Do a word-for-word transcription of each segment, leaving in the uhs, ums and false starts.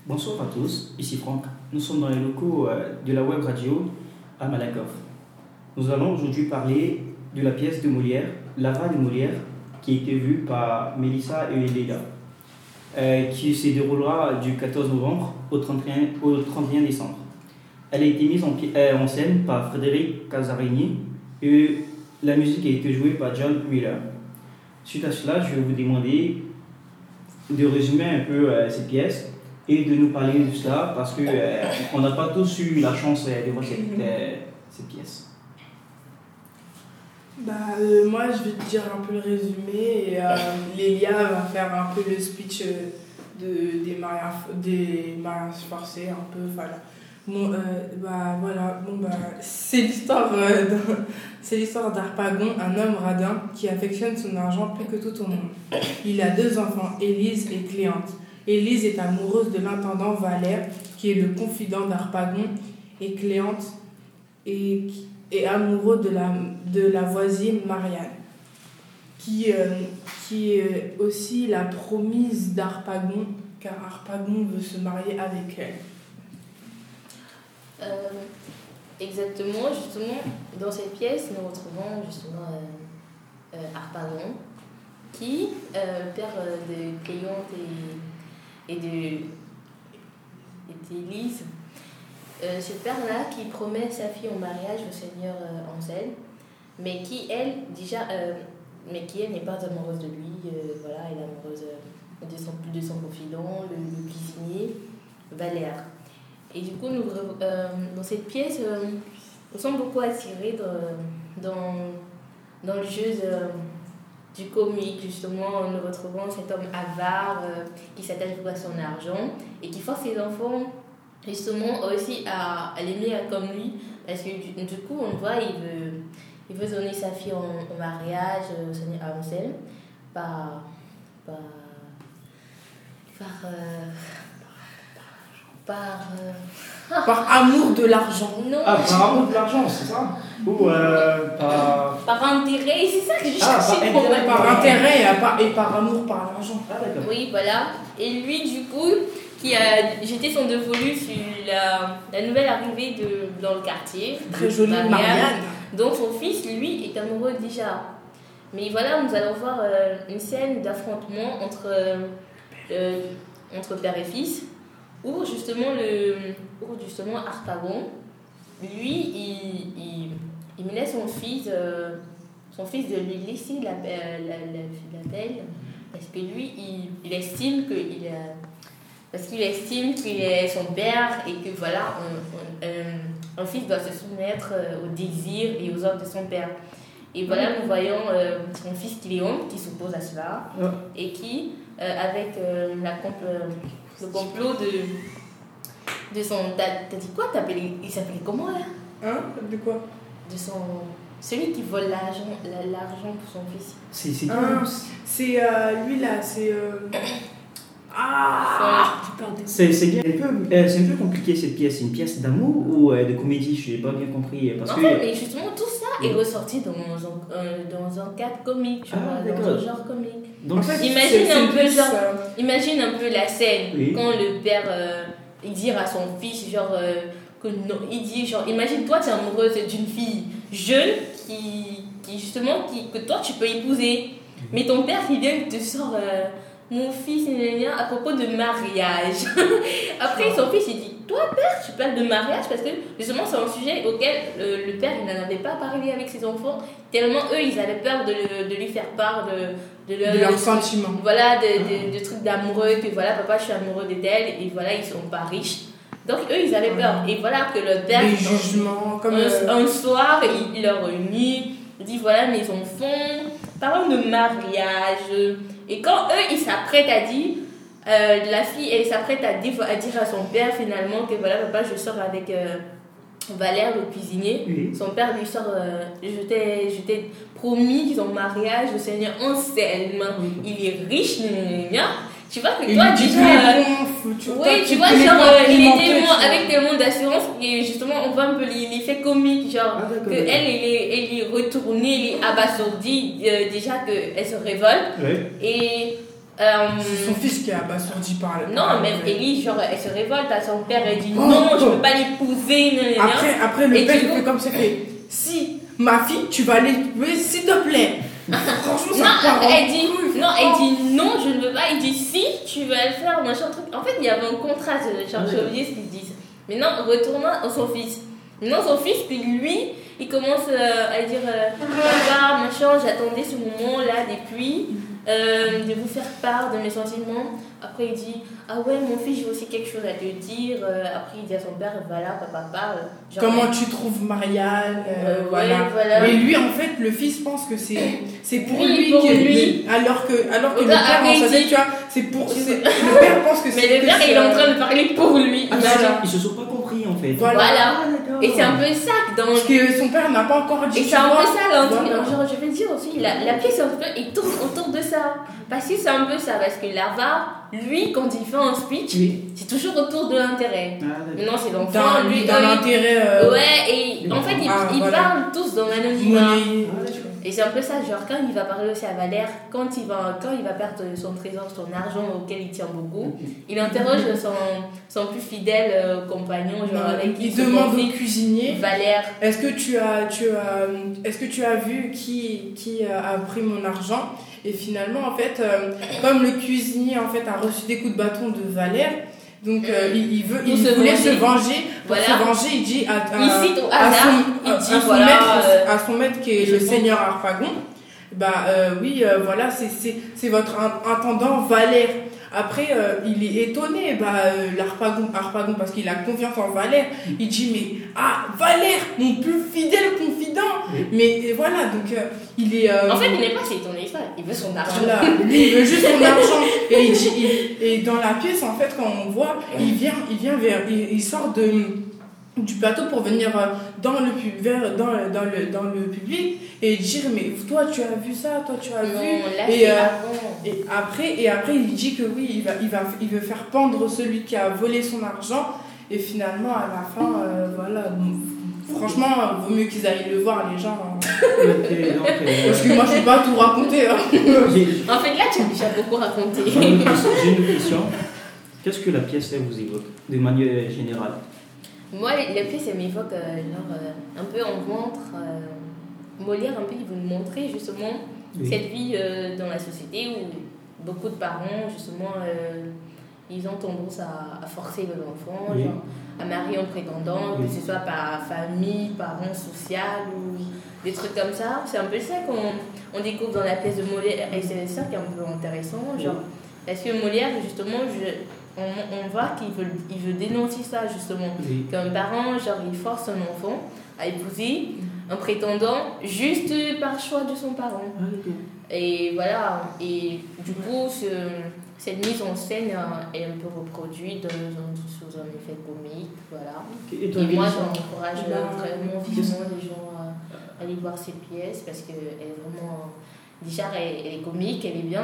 Bonsoir à tous, ici Franck. Nous sommes dans les locaux euh, de la web radio à Malakoff. Nous allons aujourd'hui parler de la pièce de Molière, Lara de Molière, qui a été vue par Mélissa et Léla, euh, qui se déroulera du quatorze novembre au trente et un, au trente et un décembre. Elle a été mise en, euh, en scène par Frédéric Casarini et la musique a été jouée par John Miller. Suite à cela, je vais vous demander de résumer un peu euh, cette pièce et de nous parler de cela parce qu'on euh, n'a pas tous eu la chance euh, de voir cette, euh, cette pièce. Bah, euh, moi, je vais te dire un peu le résumé et euh, Lélia va faire un peu le speech euh, de, des, mariages, des mariages forcés, un peu, voilà. Bon, euh, bah, voilà, bon, bah, c'est l'histoire, euh, d'un, c'est l'histoire d'Harpagon, un homme radin qui affectionne son argent plus que tout au monde. Il a deux enfants, Élise et Cléante. Élise est amoureuse de l'intendant Valère, qui est le confident d'Harpagon, et Cléante est, est amoureux de la, de la voisine Marianne, qui, euh, qui est aussi la promise d'Harpagon, car Harpagon veut se marier avec elle. Euh, exactement, justement, dans cette pièce, nous retrouvons justement euh, euh, Harpagon, qui, euh, père euh, de Cléante et, et de et d'Élise, euh, ce père-là qui promet sa fille en mariage au seigneur euh, Ansel, mais qui, elle, déjà, euh, mais qui, elle, n'est pas amoureuse de lui, euh, voilà, elle est amoureuse euh, de, son, de son confident, le, le cuisinier, Valère. Et du coup, nous, euh, dans cette pièce, euh, nous sommes beaucoup attirés de, dans, dans le jeu de, du comique, justement, nous retrouvons cet homme avare euh, qui s'attache beaucoup à son argent et qui force ses enfants, justement, aussi à, à l'aimer comme lui, parce que du, du coup, on voit, il veut, il veut donner sa fille en, en mariage au seigneur Ansel par... par, par euh, Par, euh... par amour de l'argent. Non. Ah, par amour de l'argent, c'est ça? Ou euh, par... Par intérêt, c'est ça que je ah, cherchais. Par intérêt, par, intérêt et, par, et par amour par l'argent. Ah, d'accord. Oui, voilà. Et lui, du coup, qui a jeté son dévolu sur la, la nouvelle arrivée de, dans le quartier. Très jolie Marianne. Donc son fils, lui, est amoureux déjà. Mais voilà, nous allons voir euh, une scène d'affrontement entre, euh, entre père et fils. Où justement, le, où justement Harpagon, lui, il, il, il menait son fils, euh, son fils de lui laisser la, la, la, la belle, parce que lui, il, il estime qu'il a, parce qu'il estime qu'il est son père et que voilà, un, un, un fils doit se soumettre aux désirs et aux ordres de son père. Et voilà, nous voyons euh, son fils Cléon qui s'oppose à cela et qui, euh, avec euh, la comp- le complot de, de son... T'as, t'as dit quoi? Il s'appelait comment là? Hein? De quoi? De son... Celui qui vole l'argent, l'argent pour son fils. C'est, c'est, ah, c'est euh, lui là, c'est... Euh... Ah, c'est, c'est, bien, un peu, euh, c'est un peu compliqué cette pièce. C'est une pièce d'amour ou euh, de comédie? Je n'ai pas bien compris. Parce en que, fait, mais justement, tout ça oui. est ressorti dans un, euh, dans un cadre comique, tu ah, vois, dans un genre comique. Donc, en fait, imagine, c'est, un c'est peu, genre, euh... imagine un peu la scène oui. quand le père euh, il dit à son fils, genre, euh, que non, il dit, genre, imagine toi, tu es amoureuse d'une fille jeune qui, qui justement, qui, que toi, tu peux épouser. Mais ton père, il vient et te sort... Euh, mon fils est à propos de mariage. Après, son fils, il dit, toi, père, tu parles de mariage parce que justement, c'est un sujet auquel le, le père, il n'en avait pas parlé avec ses enfants, tellement eux, ils avaient peur de, le, de lui faire part de, de, leur, de leurs sentiments. Voilà, de, de, de trucs d'amoureux, que voilà, papa, je suis amoureux d'elle, et voilà, ils sont pas riches. Donc, eux, ils avaient peur. Et voilà que le père, des jugements, comme un, euh... un soir, il, il leur réunit, il dit, voilà, mes enfants, parlons de mariage. Et quand eux, ils s'apprêtent à dire, euh, la fille, elle s'apprête à dire, à dire à son père finalement que voilà, papa, je sors avec euh, Valère, le cuisinier. Oui. Son père lui sort, euh, je, t'ai, je t'ai promis son mariage au Seigneur Anselme. Oui. Il est riche, gna, tu vois que il toi, tu déjà. Bon, tu oui, tu vois, genre, euh, il est tellement avec tellement d'assurance et justement, on voit un peu l'effet comique, genre, ah, que elle, elle est, elle est retournée, elle est abasourdie, euh, déjà qu'elle se révolte. Oui. Et, Euh, C'est son fils qui est abasourdi par le. Non, même Ellie, genre, elle se révolte à son père, elle dit non, je peux pas l'épouser. nan, nan, nan. Après, après le Et père du il coup- fait comme ça, il fait si ma fille, tu vas l'épouser, s'il te plaît. Franchement, ça Non, part en elle dit couille, non, elle franchement. dit non, je ne veux pas. Il dit si, tu vas le faire, machin truc. En fait, il y avait un contrat, je cherche Ouais. à oublier ce qu'ils disent. Maintenant, retournons à son fils. Maintenant, son fils, puis lui, il commence euh, à dire euh, papa, machin, j'attendais ce moment-là depuis euh, de vous faire part de mes sentiments. Après, il dit ah ouais, mon fils, j'ai aussi quelque chose à te dire. Euh, après, il dit à son père voilà, papa, papa. euh, genre, Comment tu trouves Marianne euh, Euh, ouais, voilà. voilà. Mais lui, en fait, le fils pense que c'est c'est pour Oui, lui, pour que- lui. alors que alors que le Regarde, père après, dans sa il tête, dit- tu vois, c'est pour c'est- le père pense que c'est Mais le que père, c'est, il est en euh, train de parler pour lui. Ah, Imagine. voilà. Ils se sont pas compris en fait. Voilà. Voilà. Ah, d'accord. Et c'est un peu ça que dans parce que son père n'a pas encore dit. Et tu c'est un vois. peu ça l'intrigue. Voilà. Genre, je vais dire aussi, la, la pièce, un peu, il tourne autour de ça. Parce que c'est un peu ça. Parce que l'avare, lui, quand il fait un speech, Oui. c'est toujours autour de l'intérêt. Ah, d'accord. Maintenant, c'est l'enfant, Dans, lui, dans eux, l'intérêt. il- euh, Ouais, et en fait, ils, Ah, ils voilà. parlent tous dans l'anonymat. monnaie. Et c'est un peu ça, genre quand il va parler aussi à Valère, quand il va, quand il va perdre son trésor, son argent auquel il tient beaucoup, il interroge son, son plus fidèle euh, compagnon, genre Non, avec qui il se demande au confie, cuisinier. Valère. Est-ce que tu as, tu as, est-ce que tu as vu qui, qui a pris mon argent? Et finalement, en fait, euh, comme le cuisinier en fait a reçu des coups de bâton de Valère, donc euh, il, il veut, Pour il se voulait venger. se venger. Pour Voilà. se venger, il dit à, à, Il cite au à hasard, son, il à- dit, à son voilà, maître, euh, à son maître qui est je le pense. seigneur Harpagon. Bah euh, oui, euh, voilà, c'est c'est c'est votre in- intendant Valère. Après, euh, il est étonné, bah, euh, l'Harpagon, Harpagon, parce qu'il a confiance en Valère. Il dit, mais, ah, Valère, mon plus fidèle confident. Oui. Mais et voilà, donc, euh, il est. euh, En fait, il n'est pas si étonné que ça, il veut son argent. voilà, lui, il veut juste son argent. Et, il dit, il- et dans la pièce, en fait, quand on voit, il vient, il vient vers. Il, il sort de, du plateau pour venir euh, dans le, pub- vers, dans, le- dans, le, dans le public et dire, mais toi, tu as vu ça, toi, tu as Non, vu. là, Et, c'est euh, avant. Et après, et après, il dit que oui, il, va, il, va, il veut faire pendre celui qui a volé son argent. Et finalement, à la fin, euh, voilà. bon, franchement, vaut mieux qu'ils aillent le voir, les gens. hein. Ok, donc. euh, Parce que moi, je ne peux pas tout raconter. hein. j'ai- En fait, là, tu as déjà beaucoup raconté. J'ai une question- j'ai une question. Qu'est-ce que la pièce elle vous évoque de manière générale? Moi, la pièce, elle m'évoque, euh, genre, euh, un peu, on montre. euh, Molière, un peu, il veut nous montrer, justement, Oui. cette vie euh, dans la société où beaucoup de parents, justement, euh, ils ont tendance à, à forcer leurs enfants, Oui. genre, à marier en prétendant, Oui. que ce soit par famille, par rang social ou des trucs comme ça. C'est un peu ça qu'on on découvre dans la pièce de Molière et c'est ça qui est un peu intéressant. Genre, parce que Molière, justement, je, on, on voit qu'il veut, il veut dénoncer ça, justement. Oui. Qu'un parent, genre, il force son enfant à épouser un prétendant juste par choix de son parent. Ah, d'accord. Et voilà, et du coup, ce, cette mise en scène euh, est un peu reproduite dans, dans- sous un effet comique, voilà. Ok, et toi, Et moi, Mélissa? j'encourage euh, Bah, vraiment vivement les gens à aller voir cette pièce parce qu'elle est vraiment. Déjà, elle, elle est comique, elle est bien.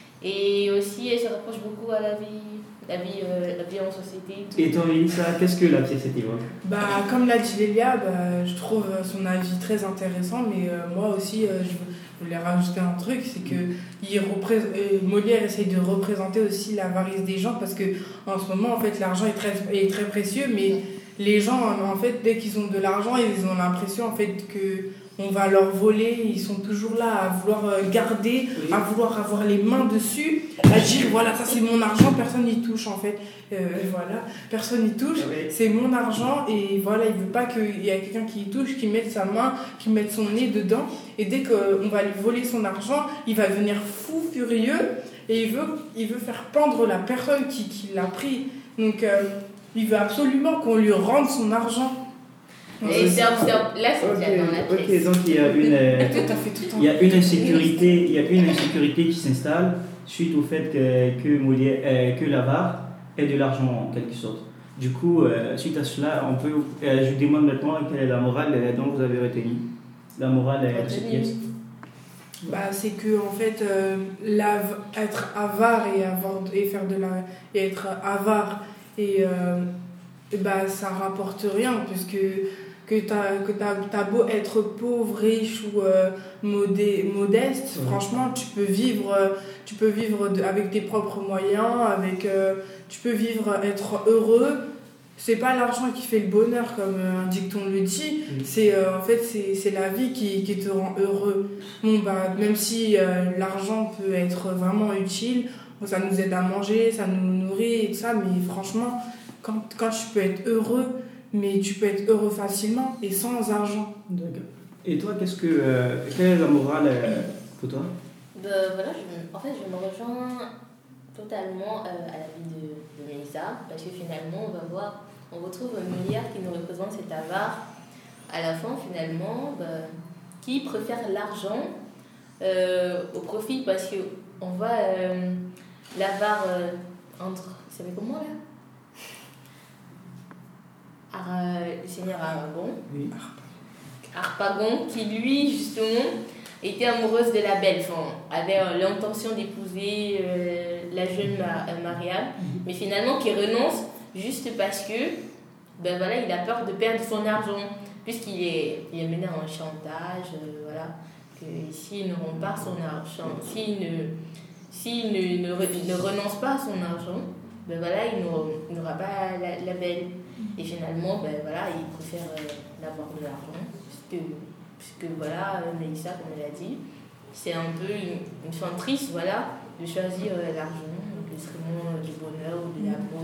Et aussi, elle se rapproche beaucoup à la vie, la vie, euh, la vie en société. tout. Et toi, Mélissa, qu'est-ce que la pièce elle évoque? Bah, comme l'a dit Lélia, bah, je trouve son avis très intéressant, mais euh, moi aussi, euh, je voulais rajouter un truc, c'est que il représ- euh, Molière essaye de représenter aussi l'avarice des gens, parce que en ce moment, en fait, l'argent est très, est très précieux, mais les gens, en fait, dès qu'ils ont de l'argent, ils ont l'impression, en fait, que on va leur voler, ils sont toujours là à vouloir euh, garder, Oui. à vouloir avoir les mains dessus, à dire voilà, ça c'est mon argent, personne n'y touche en fait. Euh, voilà, personne n'y touche, Oui. c'est mon argent et voilà, il veut pas qu'il y ait quelqu'un qui y touche, qui mette sa main, qui mette son nez dedans. Et dès qu'on va lui voler son argent, il va devenir fou, furieux et il veut, il veut faire pendre la personne qui, qui l'a pris. Donc euh, il veut absolument qu'on lui rende son argent. Et c'est un- c'est un- là, c'est Ok, déjà dans la ok, pièce. donc il y a une, euh, Tout à fait, tout il y a une insécurité, il y a une insécurité qui s'installe suite au fait que que, Molière, euh, que l'avare ait de l'argent en quelque sorte. Du coup, euh, suite à cela, on peut, euh, je vous demande maintenant quelle est la morale euh, dont vous avez retenu. La morale euh, de cette Retenu. pièce. Bah, c'est que en fait euh, l'av- être avare et avoir et faire de la et être avare et, euh, et bah ça rapporte rien puisque que t'as, que t'as, t'as beau être pauvre, riche ou euh, modé, modeste, ouais. franchement, tu peux vivre, tu peux vivre de, avec tes propres moyens, avec, euh, tu peux vivre, être heureux. C'est pas l'argent qui fait le bonheur, comme un dicton le dit. Mmh. C'est, euh, en fait, c'est, c'est la vie qui, qui te rend heureux. Bon, bah, même si euh, l'argent peut être vraiment utile, ça nous aide à manger, ça nous nourrit et tout ça, mais franchement, quand, quand tu peux être heureux, mais tu peux être heureux facilement et sans argent. D'accord. Et toi, qu'est-ce que, euh, quelle est la morale euh, pour toi? Ben, voilà, je, en fait, je me rejoins totalement euh, à la vie de, de Mélissa, parce que finalement, on va voir, on retrouve Molière qui nous représente cet avare. À la fin, finalement, ben, qui préfère l'argent euh, au profit, parce qu'on voit euh, l'avare euh, entre. Vous savez comment là? Ar, le seigneur Harpagon. Oui. Harpagon, qui lui, justement, était amoureuse de la belle, enfin, avait euh, l'intention d'épouser euh, la jeune Mar- euh, Mariam, mm-hmm. mais finalement qui renonce juste parce que ben voilà, il a peur de perdre son argent, puisqu'il est, il est mené à un chantage, euh, voilà, que s'il ne rend pas son argent, s'il ne, s'il ne, ne, ne renonce pas à son argent, ben voilà, il n'aura, il n'aura pas la, la belle. Et finalement, ben voilà, il préfère euh, avoir de l'argent, puisque puisque voilà, Mélissa, comme elle a dit, c'est un peu une, une fin triste, voilà, de choisir euh, l'argent, au détriment du bonheur ou de l'amour,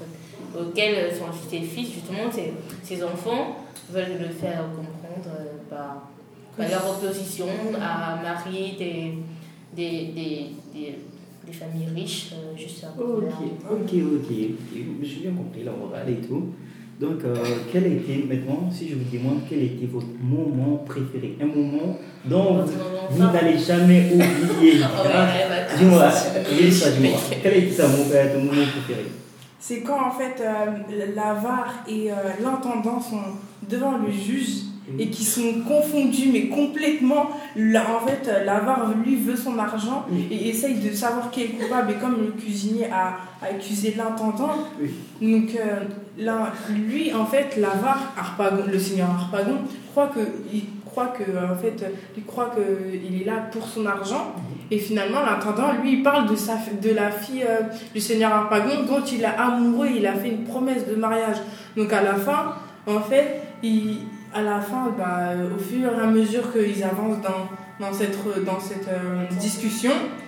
auquel sont ses fils, justement, ses, ses enfants veulent le faire comprendre euh, par, par leur opposition à marier des, des, des, des, des familles riches, euh, juste à Ok, ok, ok, j'ai bien compris la morale et tout. Donc, euh, quel était, maintenant, si je vous demande, quel était votre moment préféré? Un moment dont vous, vous n'allez jamais oublier. Oh, ouais, hein? bah, Dis-moi, dis-moi, dis-moi. Quel était ton moment préféré? C'est quand, en fait, euh, l'avare et euh, l'intendant sont devant le juge mmh. et qui sont confondus, mais complètement. Là, en fait, l'avare, lui, veut son argent mmh. et essaye de savoir qui est coupable. Et comme le cuisinier a, a accusé l'intendant, oui. donc euh, là, lui, en fait, l'avare, Harpagon, le seigneur Harpagon, croit que, il croit que, en fait, il croit qu'il est là pour son argent. Et finalement, l'intendant, lui, il parle de, sa, de la fille euh, du seigneur Harpagon, dont il est amoureux, il a fait une promesse de mariage. Donc à la fin, en fait, il, à la fin, bah, au fur et à mesure qu'ils avancent dans, dans cette, dans cette euh, discussion,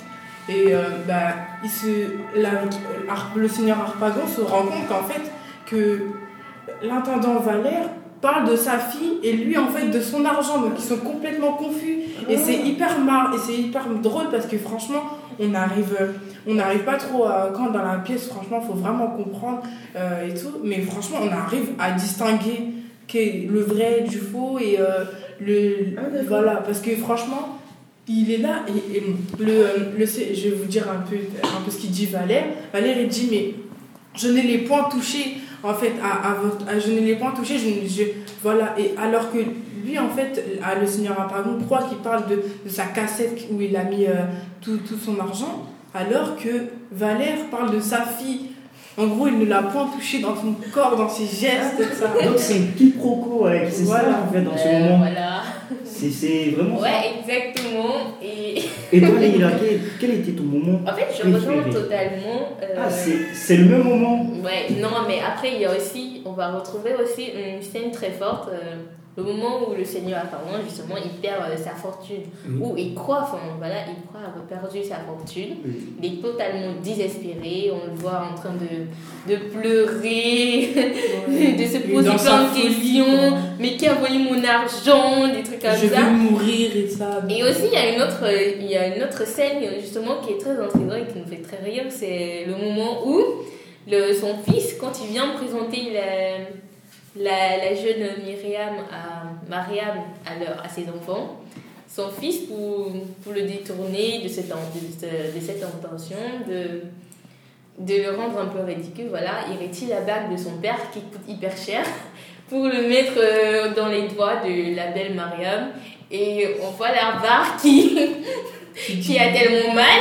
et euh, bah, il se, la, le seigneur Harpagon se rend compte qu'en fait, que l'intendant Valère parle de sa fille et lui en fait de son argent, donc ils sont complètement confus et c'est hyper mar et c'est hyper drôle parce que franchement on arrive on n'arrive pas trop à, quand dans la pièce franchement faut vraiment comprendre euh, et tout, mais franchement on arrive à distinguer qu'est le vrai du faux et euh, le ah, voilà, parce que franchement il est là et, et le, le je vais vous dire un peu un peu ce qu'il dit. Valère Valère il dit mais je n'ai les points touchés en fait à, à votre à, je n'ai les points touchés je, je voilà, et alors que lui en fait à, le seigneur Harpagon croit qu'il parle de, de sa cassette où il a mis euh, tout, tout son argent, alors que Valère parle de sa fille. En gros, il ne l'a point touché dans son corps, dans ses gestes, et ça. Donc c'est un quiproquo avec c'est voilà. ça en fait dans euh, ce moment. Voilà. C'est, c'est vraiment ouais, ça. Exactement. Et, et toi, Leïla, quel, quel était ton moment? En fait, je rejoins totalement. Euh... Ah, c'est, c'est le même moment? Ouais, non, mais après, il y a aussi, on va retrouver aussi une scène très forte. Euh, le moment où le seigneur Harpagon, justement, il perd euh, sa fortune, oui. où il croit, enfin voilà, il croit avoir perdu sa fortune, oui. il est totalement désespéré, on le voit en train de, de pleurer, oui. de se poser plein de questions, mais qui a volé mon argent, des trucs comme Je ça. Je vais mourir et ça. Et aussi, il y a une autre, il y a une autre scène, justement, qui est très intrigante et qui nous fait très rire, c'est le moment où le, son fils, quand il vient présenter la... La, la jeune Myriam à Mariam à, leur, à ses enfants, son fils, pour, pour le détourner de cette, de, de cette intention, de, de le rendre un peu ridicule, voilà, il retire la bague de son père qui coûte hyper cher pour le mettre dans les doigts de la belle Mariam. Et on voit l'avare qui, qui a tellement mal.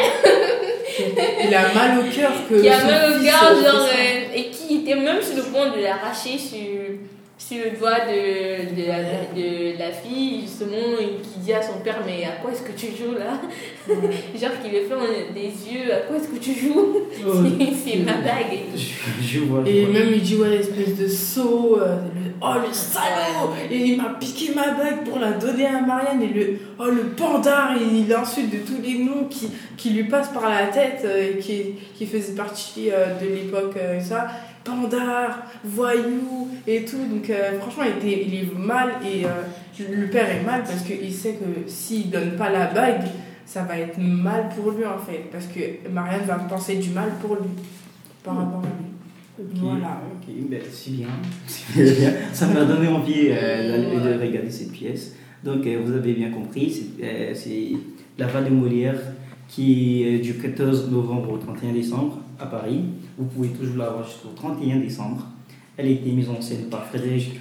Il a mal au cœur que. Qui a mal au cœur, genre, euh, et qui était même sur le point de l'arracher sur. sur le doigt de, de, la, de la fille, justement, qui dit à son père, mais à quoi est-ce que tu joues là? Ouais. Genre qui le fait en, des yeux, à quoi est-ce que tu joues? Oh, c'est, c'est ma bague. Je, je vois, je et vois. même il dit, ouais, espèce de sot, euh, le, oh le salaud! Et il m'a piqué ma bague pour la donner à Marianne, et le, oh le pandard, il, il insulte de tous les noms qui, qui lui passent par la tête, euh, et qui, qui faisaient partie euh, de l'époque, euh, ça. Pandard, voyou et tout, donc euh, franchement il, était, il est mal et euh, le père est mal parce qu'il sait que s'il donne pas la bague ça va être mal pour lui en fait, parce que Marianne va penser du mal pour lui par rapport à lui. Okay, voilà. Ok, ben, c'est bien. C'est bien. Ça m'a donné envie euh, de regarder cette pièce. Donc euh, vous avez bien compris, c'est, euh, c'est La Va de Molière qui est du quatorze novembre au trente et un décembre à Paris. Vous pouvez toujours la voir jusqu'au trente et un décembre. Elle a été mise en scène par Frédéric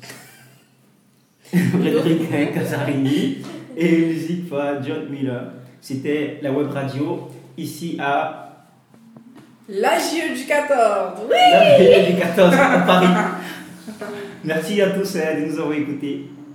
Frédéric Casarini et musique par John Miller. C'était la web radio ici à la J E du quatorze. Oui, la J E du quatorze à Paris. Merci à tous de nous avoir écoutés.